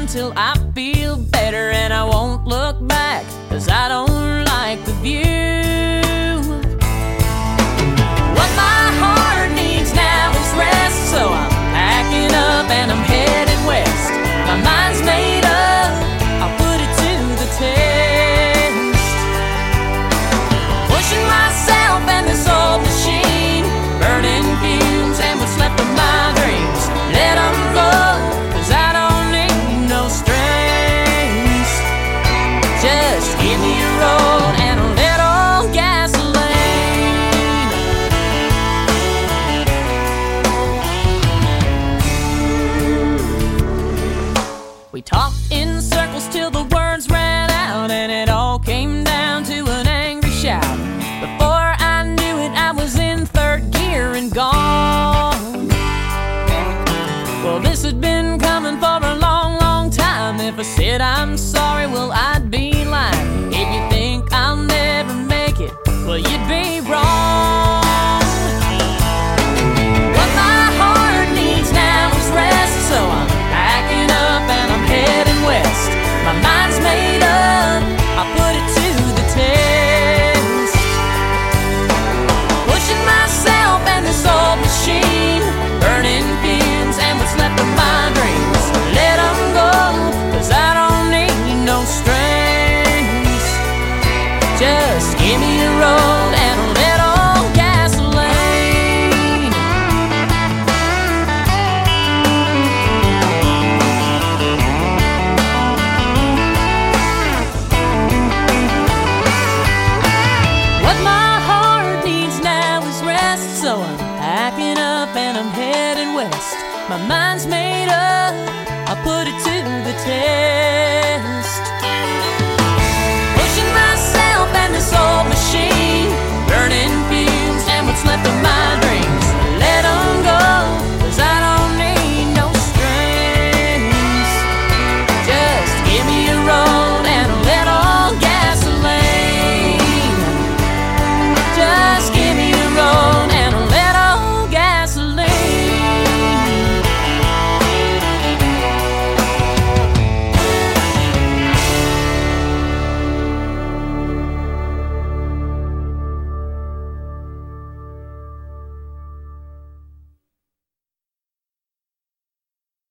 until I feel better, and I won't look back, 'cause I don't like the view. What my heart needs now is rest, so I'm packing up and I'm headed west. My mind's made up, I'll put it to the test. Pushing myself and this old machine, burning fumes and what's left of my dreams. Let them go, 'cause I don't need no strings. Just give me a road and a little gasoline. We talked in circles till the words ran out, and it all came down to an angry shout. Before I knew it, I was in third gear and gone. Well, this had been coming for a long, long time. If I said I'm sorry, well, I'd be lying. If you think I'll never make it, well, you'd be wrong. What my heart needs now is rest, so I'm packing up and I'm heading west. My mind's made up, I'll put it to the test. Pushing myself and this old machine, burning fumes and what's left of my dreams. Let them go, 'cause I don't need no strings. Just give me a road and a little gasoline. What my heart needs now is rest, so I'm packing up and I'm heading west. My mind